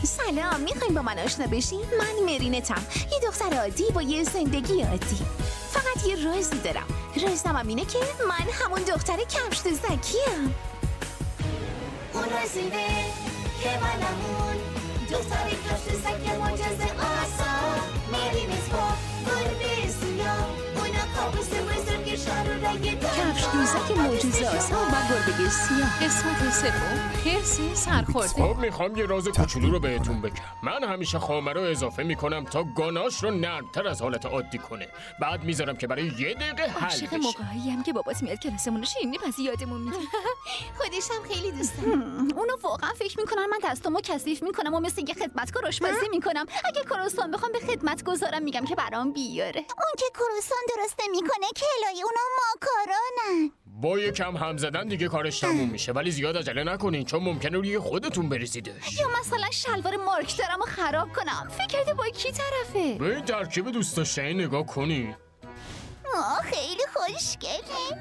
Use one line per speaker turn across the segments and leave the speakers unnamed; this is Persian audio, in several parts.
سلام، میخواین با من آشنا بشین؟ من مرینتم، یه دختر عادی با یه زندگی عادی. فقط یه رازی دارم. رازم اینه که من همون دختر کفش زکیم.
اون رازینه که منمون دختر کفش زک معجزه آسا مرینت با گربه سیاه اونا کابوس بزرگشان رو رنگ
کفش دوزک معجزه آسا و گربه سیاه.
قسمت سوم، حرسی سرخورده.
خب میخوام یه راز کوچولو رو بهتون بگم. من همیشه خامه رو اضافه میکنم تا گاناش رو نرمتر از حالت عادی کنه. بعد میذارم که برای یه دقیقه حل
عاشق
بشه.
موقعی هم که بابات میاد کلاسمون رو شیرینی پس یادمون میده.
خودشم خیلی دوست دارم.
اونو واقعا فکر میکنن من دستامو کثیف میکنم و مثل یه خدمتکار آشپزی میکنم. اگه کروسان بخوام به خدمت گذارم میگم که برام بیاره.
اون که کروسان درست نمیکنه کلای اونا ماکارونن.
با یکم هم زدن دیگه کارش تموم میشه، ولی زیاد عجله نکنین چون ممکنه روی خودتون بریزیدش.
یا مثلا شلوار مارک دارم و خراب کنم. فکر کرده با کی طرفه؟
به این ترکیب دوست داشتنی نگاه کنی.
خیلی خوشگله.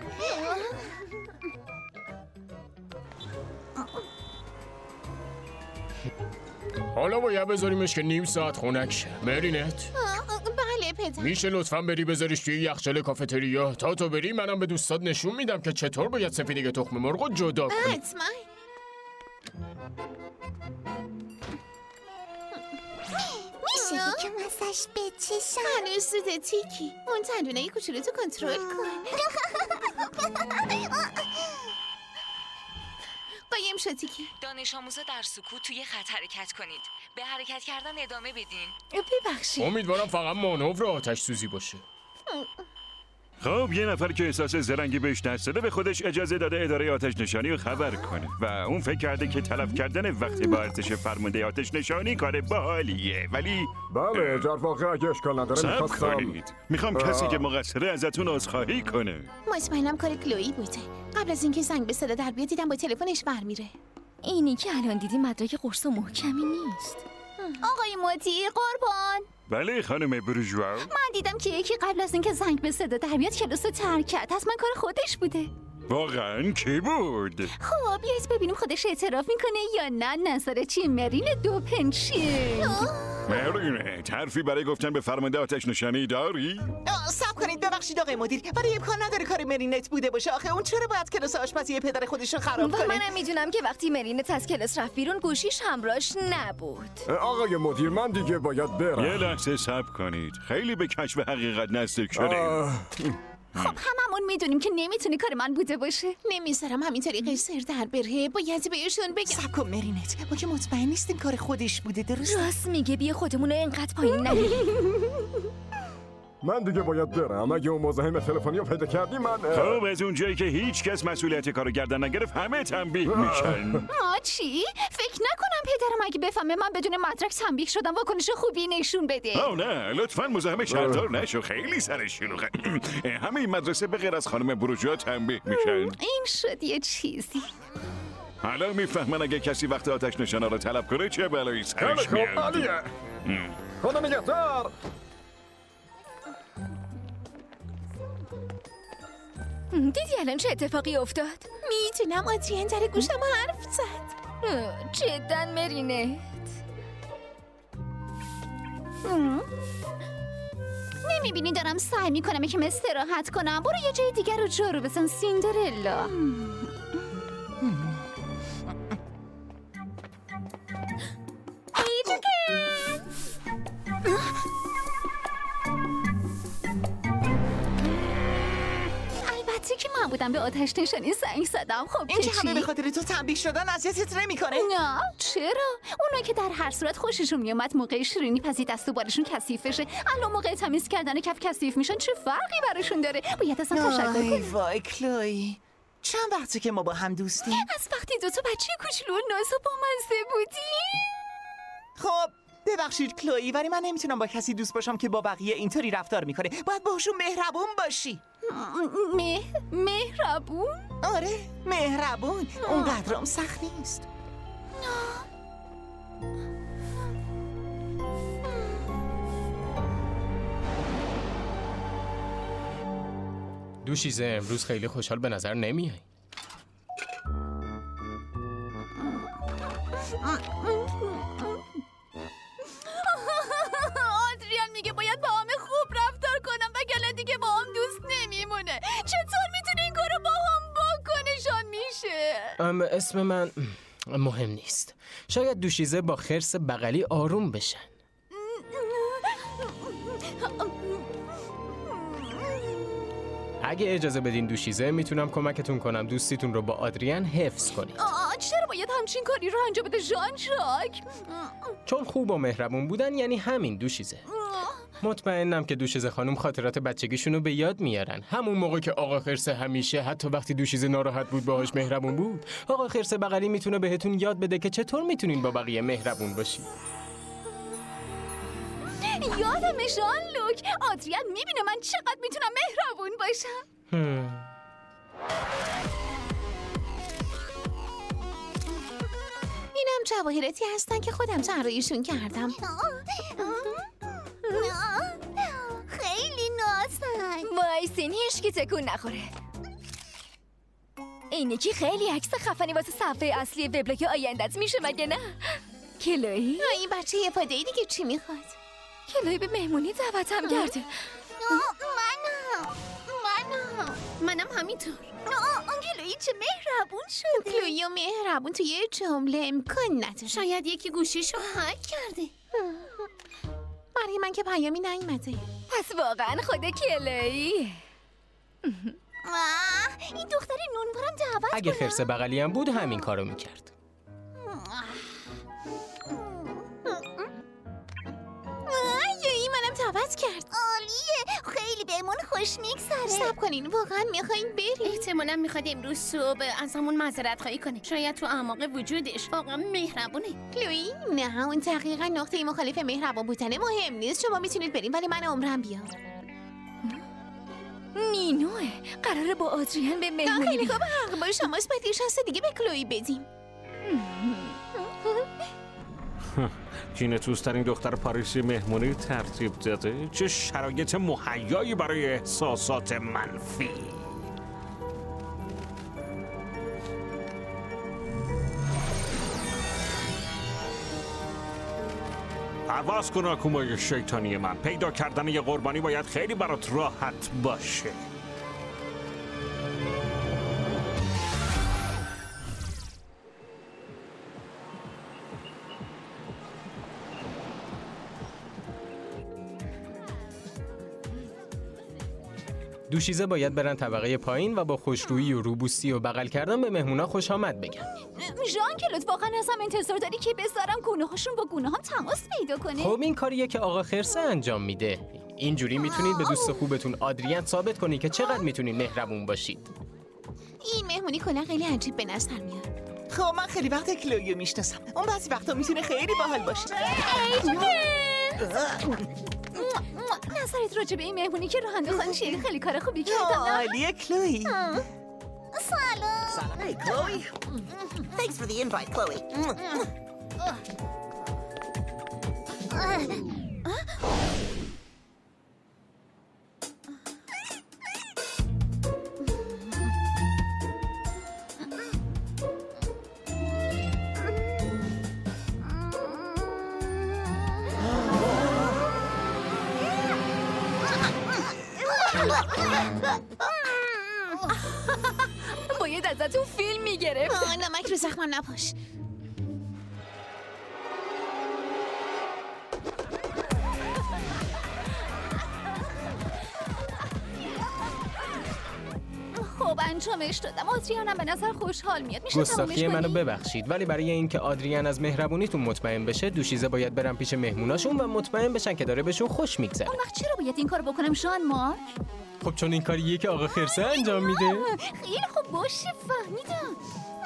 حالا باید بذاریمش که نیم ساعت خنک شه. مرینت
بله پدر.
میشه لطفاً بری بذاریش توی یخچال کافتریا تا تو بری منم به دوستات نشون میدم که چطور باید سفیدی تخم مرغ رو جدا کنی.
حتما.
میشه یکم ازش بچشم؟
هنوز زوده تیکی. اون تندونه کوچولو تو کنترل کن. قایم شد تیکی.
دانش آموزا در سکوت توی خط حرکت کنید. به حرکت کردن ادامه بدین.
ببخشید.
امیدوارم فقط مانور آتش سوزی باشه.
خب یه نفر که احساس زرنگی بهش دست داده به خودش اجازه داده اداره آتش نشانی رو خبر کنه و اون فکر کرده که تلف کردن وقت با ارتش فرمانده آتش نشانی کار باحالیه، ولی
بله در واقع اگه اشکال نداره
صبر
میخواستم
کنید. میخوام کسی که مقصره ازتون عذرخواهی کنه.
مطمئنم کار کلویی بوده. قبل از اینکه زنگ به صدا در بیاد دیدم با تلفنش برمیره.
اینی که الان دیدی مدرک قرص و محکمی نیست.
آقای مدیر قربان.
بله خانم بروژوا.
من دیدم که یکی قبل از اینکه زنگ به صدا در بیاد کلاس رو ترک کرد. حتما کار خودش بوده.
واقعا کی بود؟
خب بیایید ببینیم خودش اعتراف میکنه یا نه. نظر چی مرین دوپنچی؟
مرینه حرفی برای گفتن به فرمانده آتش نشانی داری؟
صبر کنید ببخشید آقای مدیر، ولی امکان نداره کار مرینت بوده باشه. آخه اون چرا باید کلاس آشپزی پدر خودش رو خراب
و
کنه؟
منم میدونم که وقتی مرینت از کلاس رفت بیرون گوشیش همراهش نبود.
آقای مدیر من دیگه باید برم.
یه لحظه صبر کنید. خیلی به کشف حقیقت نزدیک شدیم.
خب هممون میدونیم که نمیتونی کار من بوده باشه.
نمیذارم همین طریقش سر در بره. باید بهشون بگم.
صبر کن مرینت، ما که مطمئن نیستیم کار خودش بوده. درست؟
راست میگه، بیا خودمون رو اینقدر پایین نگیریم.
من دیگه باید برم. اگه اون مزاحم تلفنی رو پیدا کردی من
خب از اونجایی که هیچ کس مسئولیت کارو گردن نگرفت همه تنبیه میشن.
ما چی؟ فکر نکنم پدرم اگه بفهمه من بدون مدرک تنبیه شدم واکنش خوبی نشون بده.
او نه لطفاً مزاحم شرطار نشو، خیلی سرش شلوغه. همه این مدرسه به غیر از خانم بروژوا تنبیه میشن.
این شد یه چیزی.
حالا میفهمن اگه کسی وقت آتش نشانا رو طلب کنه چه بلایی سرش
خب
میاد.
عالیه. خدا نگهدار.
دیدی الان چه اتفاقی افتاد؟
میتونم آدریان در گوشم حرف زد.
جدا مرینت.
نمیبینی دارم سعی میکنم که استراحت کنم. برو یه جای دیگر رو جارو بزن سیندرلا. البته که من بودم به آتش نشانی زنگ زدم. خب
این که
که
همه
چی؟
به خاطر تو تنبیه شدن اذیتت نمیکنه؟
نه چرا؟ اونا که در هر صورت خوششون میومد موقع شیرینی پزی دست و بالشون کثیف بشه. الان موقع تمیز کردن کف کثیف میشن چه فرقی براشون داره؟ باید اصلا تشکر
ای
کنیم.
وای کلوی، چند وقته که ما با هم دوستیم؟
از وقتی دوتا بچه کوچولو و ناز و بامزه بودی.
خب ببخشید کلوی، ولی من نمیتونم با کسی دوست باشم که با بقیه اینطوری رفتار میکنه. باید باهاشون مهربون باشی.
مهربون؟
آره مهربون. اونقدرام سخت نیست.
دوشیزه امروز خیلی خوشحال به نظر نمیای. اسم من مهم نیست. شاید دوشیزه با خرس بغلی آروم بشن. اگه اجازه بدین دوشیزه میتونم کمکتون کنم دوستیتون رو با آدریان حفظ کنید.
چرا باید همچین کاری رو انجام بده ژان ژاک؟
چون خوب و مهربون بودن یعنی همین دوشیزه. مطمئنم که دوشیزه خانم خاطرات بچگیشون رو به یاد میارن. همون موقع که آقا خرس همیشه حتی وقتی دوشیزه ناراحت بود باهاش مهربون بود، آقا خرس بغلی میتونه بهتون یاد بده که چطور میتونین با بقیه مهربون باشین.
یادم ژان لوک، آدریان میبینه من چقدر میتونم مهربون باشم.
اینم جواهراتی هستن که خودم طراحیشون کردم.
خیلی نازن.
وایسین هیچکی تکون نخوره. اینی که خیلی عکس خفنی واسه صفحه اصلی وبلاگ آیندت میشه مگه نه؟ کلویی؟
این بچه یه پاده‌ای دیگه چی میخواد؟
کلویی به مهمونی دعوتم کرده.
منم همینطور.
کلویی چه مهربون شده.
کلویی و مهربون توی یه جمله امکان نداره.
شاید یکی گوشیشو هک کرده.
برای من که پیامی نیومده.
پس واقعا خود کلویی.
این دختر نونوارم دعوت
اگه خرس بغلی هم بود همین کارو میکرد.
یایی منم دعوت کرد.
عالیه، خیلی بهمون خوش میگذره.
صبر کنین، واقعا میخواین بریم؟
احتمالاً میخواد امروز صبح از همون معذرت خواهی کنه. شاید تو اعماق وجودش واقعا مهربونه.
کلویی نه، اون دقیقا نقطه مخالف مهربان بودن مهم نیست. شما میتونید بریم ولی من عمرم بیام.
نینوه قراره با آدریان به مهمونی
خیلی خوب، حق با شماست. باید یه شانس دیگه به کلویی بدیم.
جینتوس ترین دختر پاریسی مهمونی ترتیب داده. چه شرایط مهیایی برای احساسات منفی. حواس کن آکومای شیطانی من. پیدا کردن یه قربانی باید خیلی برات راحت باشه.
دوشیزه باید برن طبقه پایین و با خوشرویی و روبوسی و بغل کردن به مهمونا خوش آمد بگن.
ژان کلوت واقعا از هم انتظار داری که بذارم گونه هاشون با گونه هم تماس پیدا کنه؟
خب این کاریه که آقا خرسه انجام میده. اینجوری میتونید به دوست خوبتون آدریان ثابت کنید که چقدر میتونید مهربون باشید.
این مهمونی کلا خیلی عجیب به نظر میاد.
خب من خیلی وقت کلویو میشناسم. اون بعضی وقتا میتونه خیلی باحال باشه.
نظرت راجع به این مهمونی که راه انداختن چیه؟ خیلی کار خوبی کردن.
عالیه کلوی.
سلام.
Hey, Chloe. Thanks for the invite, Chloe.
باید ازتون فیلم میگرفت.
نمک رو زخمم نپاش.
خب انجامش دادم. آدریانم به نظر خوشحال میاد. میشه
گستاخی منو ببخشید ولی برای اینکه آدریان از مهربونیتون مطمئن بشه دوشیزه باید برن پیش مهموناشون و مطمئن بشن که داره بهشون خوش میگذره.
اون وقت چرا باید این کارو بکنم ژان مارک؟
خب چون این کاریه که آقا خرسه انجام میده.
خیلی خوب باشه فهمیدم.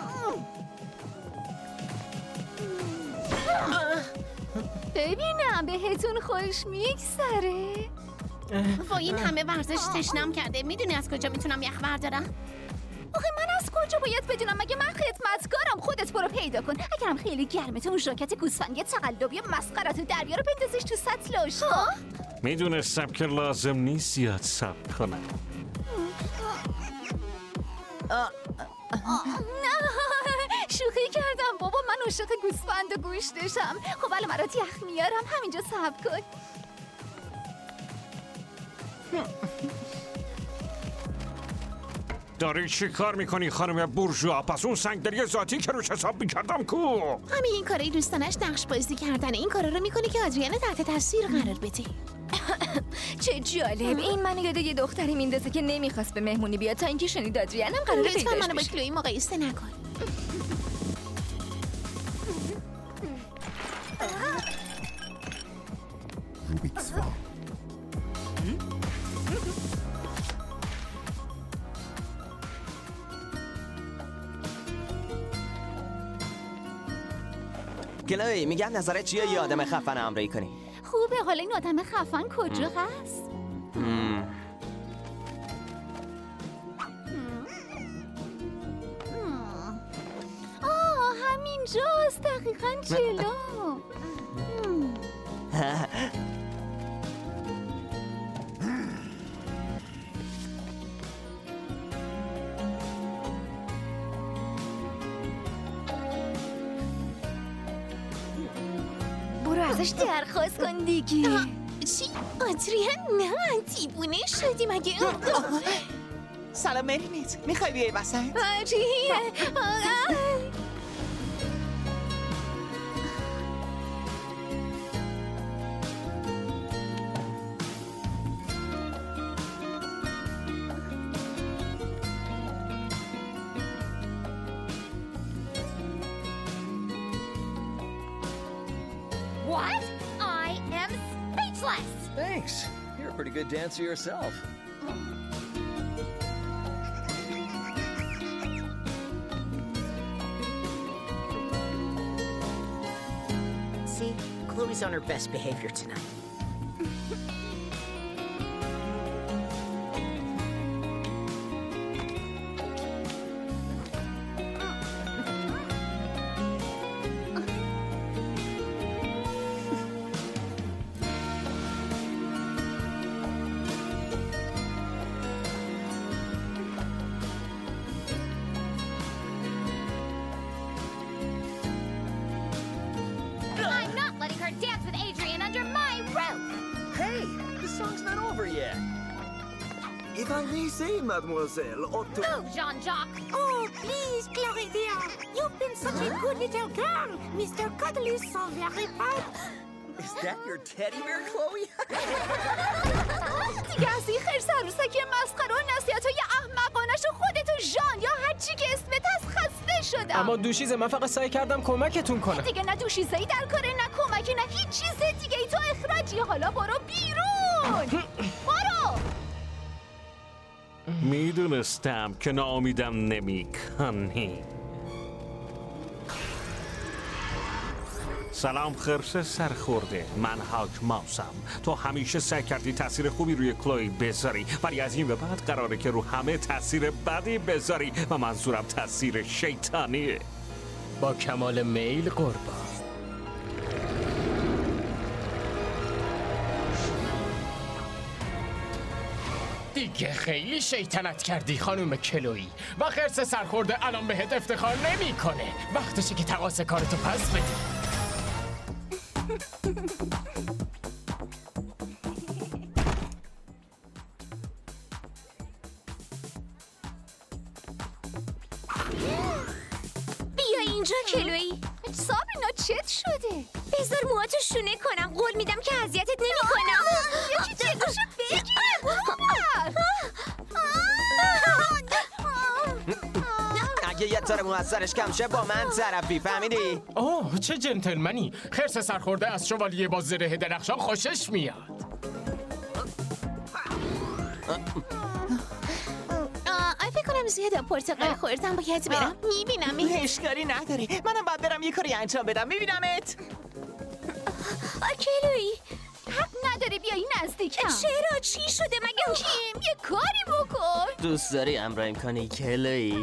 ببینم بهتون خوش میگذره.
با این همه ورزش تشنم کرده. میدونی از کجا میتونم یخ بردارم؟
آخه من از کجا باید بدونم؟ مگه من خدمتکارم؟ خودت برو پیدا کن. اگرم خیلی گرمه اون ژاکت گوسفندی تقلبی مسخره تو دریا رو بندازش تو سطل آشغال.
میدونستم که لازم نیست زیاد صبر کنم.
شوخی کردم بابا، من عاشق گوسفند و گوشتشم. خب الان برات یخ میارم، همینجا صبر کن.
داری چی کار میکنی خانم بورژوا؟ پس اون سنگدلی ذاتی که روش حساب میکردم کو؟
همین این کارای دوستانش نقش بازی کردن. این کارا رو میکنه که آدریانا تحت تاثیر قرار بده.
چه جالب. این منو یاد یه دختری میندازه که نمیخواست به مهمونی بیاد تا اینکه شنید آدریانم قراره پیداش بشه.
لطفا منو با کلوئی مقایسه نکن.
روبیکس وان.
کلوئی میگم نظرت چیه یه آدم خفن همراهی کنی؟
خوبه. حالا این آدم خفن کجا هست؟ همینجاست. دقیقاً جلو.
برو ازش درخواست کن دیگه.
چی؟ آدریان نه دیوونه شدی مگه؟
سلام مرینیت، میخوای بیای وسط؟
What? I am speechless.
Thanks. You're a pretty good dancer yourself.
See, Chloe's on her best behavior tonight.
I'm not letting her dance with Adrian under my roof.
Hey, the song's not over yet.
If I may say, mademoiselle, Otto...
Oh, Jean-Jacques.
Oh, please, Chloe dear. You've been such a good little girl. Mr. Cuddly is so very proud.
Is that your teddy bear, Chloe?
دیگه از این خرس عروسکی مسخره و نصیحت‌های احمقانش و خودتو ژان یا هر چی که اسمت هست خسته شدم.
اما دوشیزه من فقط سعی کردم کمکتون کنم.
دیگه نه دوشیزه‌ای در کاره، نه کمکی، نه هیچ چیز دیگه ای. تو اخراجی. حالا برو بیرون. برو.
میدونستم که ناامیدم نمی‌کنی. سلام خرس سرخورده، من هاک ماوسم. تو همیشه سعی کردی تاثیر خوبی روی کلوئی بذاری، ولی از این به بعد قراره که رو همه تاثیر بدی بذاری و منظورم تاثیر شیطانیه.
با کمال میل قربان. دیگه خیلی شیطنت کردی خانم کلوئی و خرس سرخورده الان بهت افتخار نمیکنه. وقتشه که تقاص کارتو پس بدی.
بیا اینجا کلوئی.
سابرینا چت شده؟
بذار موهاتو شونه کنم. قول میدم که اذیتت نمی‌کنم.
یکی جلوشو بگیر.
اگه یه طور موثرش کم شه با من طرفی، فهمیدی؟
اوه چه جنتلمنی. خرس سرخورده از شوالیه با زره درخشان خوشش میاد.
فکر کنم زیاد پرتقال خوردم. باید برم. میبینم
اشکالی نداری. منم باید برم یه کاری انجام بدم. میبینمت.
کلوئی حق نداره بیایی نزدیکم.
چرا؟ چی شده مگه؟
کیم یه کاری بکن.
دوست داری امرایم کنی کلوئی؟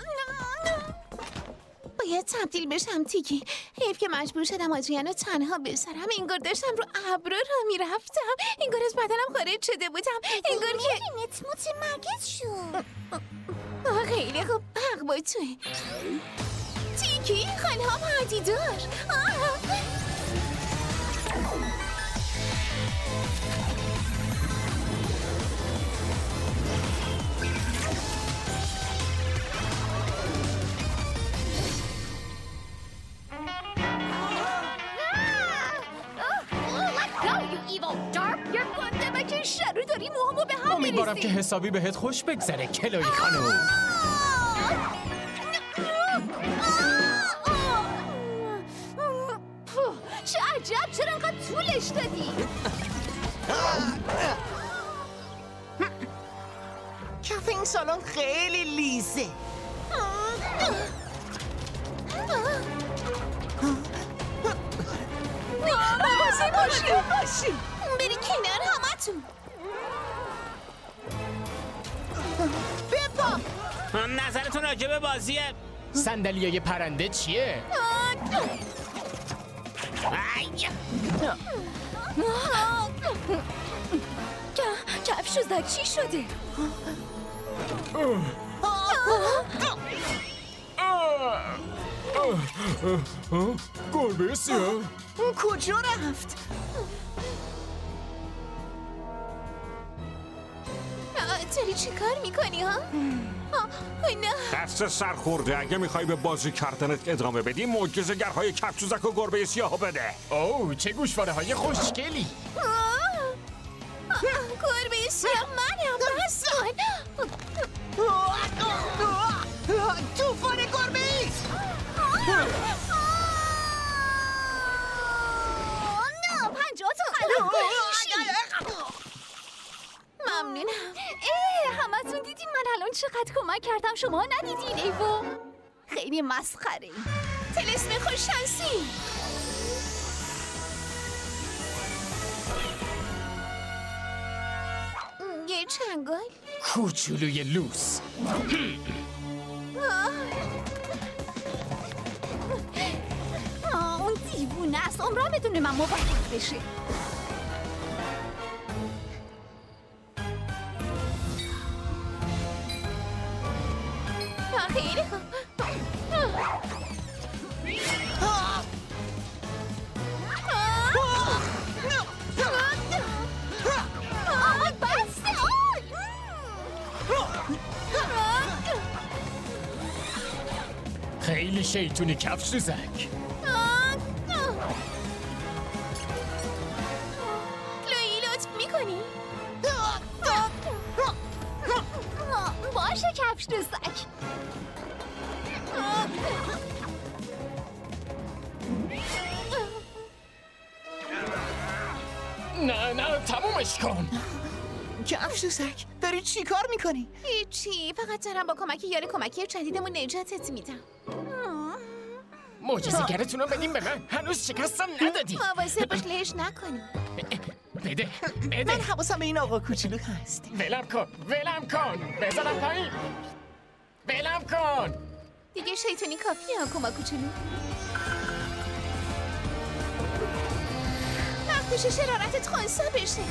باید تبدیل بشم تیکی. حیف که مجبور شدم آدریانو تنها بذارم. انگار داشتم رو ابرو را میرفتم. انگار از بدنم خارج شده بودم. انگار که
مرینت متمرکز شد.
خیلی خوب. حق با توی تیکی. خالهام پدیدار.
داری موهامو به هم میریزی.
امیدوارم که حسابی بهت خوش بگذره کلوی خانم.
چه عجب، چرا انقدر طولش دادی؟
کف این سالن خیلی لیزه.
مواظب باشی. بری کنار همتون. بپا.
نظرتون راجع به بازیه
صندلیای پرنده چیه؟
کفشوزک چی شده؟
گربه سیاه
اون کجا رفت؟
داری چی کار میکنی ها؟ نه
دست سرخورده، اگه میخوای به بازی کردنت ادامه بدی معجزه‌گرهای کفشوزک و گربه سیاهو بده.
اوه چه گوشواره های خوشگلی.
گربه سیاه منم، بس کن.
توفان گربه ایست.
نه 50 تا خلاف
ممنونم.
همتون دیدین من الان چقدر کمک کردم، شما ندیدین؟ ایوو خیلی مسخره.
طلسم خوششانسی. یه چنگال
کوچولوی لوس.
اون دیوونه است، عمرم بدون من موفق بشه.
خیلی خوب.
خیلی شیطونی کفشوزک.
کلویی لطف میکنی؟
باشه کفشوزک.
نه تمومش کن.
کفشوزک داری چی کار میکنی؟
هیچی، فقط دارم با کمک یار کمکی جدیدمون نجاتت میدم.
معجزه‌گرتون رو بدیم به من، هنوز شکستم ندادی.
مواظب باش لهش نکنی.
بده
من حواسم به این آقا کوچولو هست.
ولم کن بذارم پایین. ولم کن.
دیگه شیطونی کافیه کما کوچولو. وقتشه شرارتت خونسا بشه.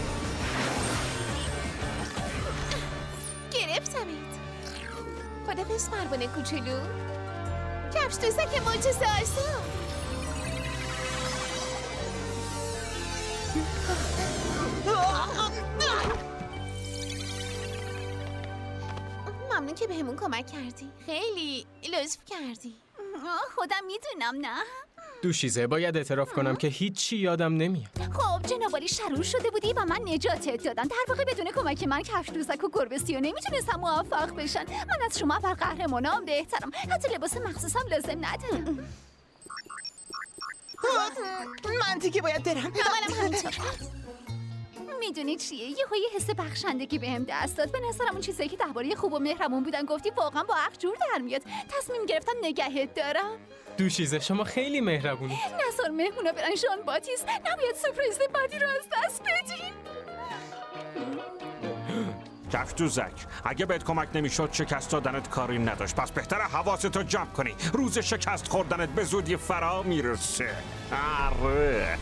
گرفتمت. خدافظ پروانه کوچولو. کفش‌دوزک معجزه آسا. ممنون که بهمون کمک کردی. خیلی لطف کردی.
خودم میدونم. نه
دوشیزه باید اعتراف کنم که هیچی یادم نمیاد.
خب جنابالی شرور شده بودی و من نجاتت دادم. در واقع بدون کمک من کفش‌دوزک و گربه سیاه نمیتونستم موفق بشن. من از شما بر قهرمانام بهترم. حتی لباس مخصوصم لازم ندارم.
من دیگه باید برم.
منم همینطور.
میدونی چیه؟ یه حس بخشندگی بهم دست داد. به نظرم اون چیزایی که درباره خوب و مهربون بودن گفتی واقعا با عقل جور در میاد. تصمیم گرفتم نگهت دارم.
دوشیزه شما خیلی مهربونی.
نظر مهمونا برن ژان باتیس. نباید سورپرایز بعدی رو از دست بدیم.
کفش‌دوزک اگه بهت کمک نمیشد شکست دادنت کاری نداشت، پس بهتره حواستو جمع کنی. روز شکست خوردنت به زودی فرا میرسه. آره.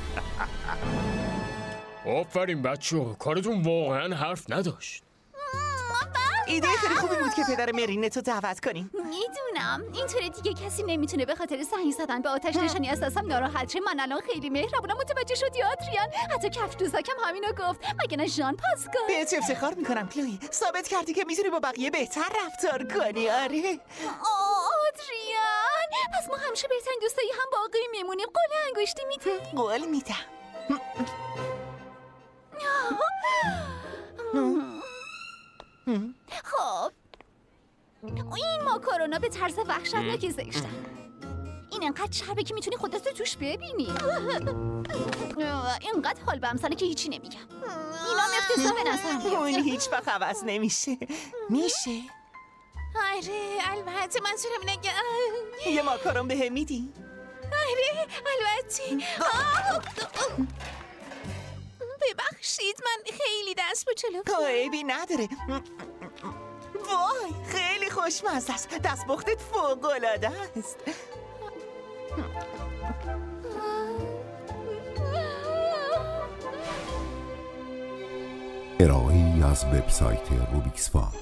آفرین بچه‌ها، کارتون واقعا حرف نداشت.
ایده خیلی خوبی بود که پدر مرینتو دعوت کنیم.
میدونم اینطوری دیگه کسی نمیتونه به خاطر زنگ زدن به آتش نشانی از دستم ناراحت شه. من الان خیلی مهربونم. متوجه شدی آدریان؟ حتی کفش‌دوزکم همینو گفت. مگه نه ژان پاسکال؟
بهت افتخار میکنم کلوی. ثابت کردی که میتونی با بقیه بهتر رفتار کنی. آره
آدریان، پس ما همیشه بهترین دوستایی هم باقی میمونیم. قول انگشتی میدی؟
قول میدم.
خب این ماکارونا به طرز وحشتناکی زشتن. این انقدر چربه که میتونی خودت رو توش ببینی. اینقدر حال به همسنه که هیچی نمیگم. اینا افتضاح به نظر میاد.
اون هیچ وقت عوض نمیشه. میشه؟
آره البته منظورم اینه که
یه ماکارون بهم میدی؟
آره البته. ببخشید من خیلی دست به جلو.
عیبی نداره. وای خیلی خوشمزه است. دستپختت فوق‌العاده است.
ارائه‌ای از وبسایت روبیکس فان.